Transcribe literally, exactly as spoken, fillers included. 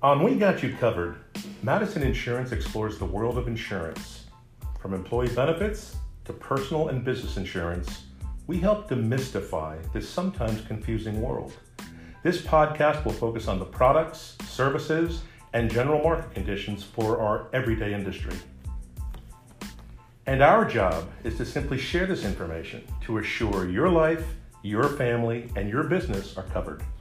On We Got You Covered, Madison Insurance explores the world of insurance. From employee benefits to personal and business insurance, we help demystify this sometimes confusing world. This podcast will focus on the products, services, and general market conditions for our everyday industry. And our job is to simply share this information to assure your life, your family, and your business are covered.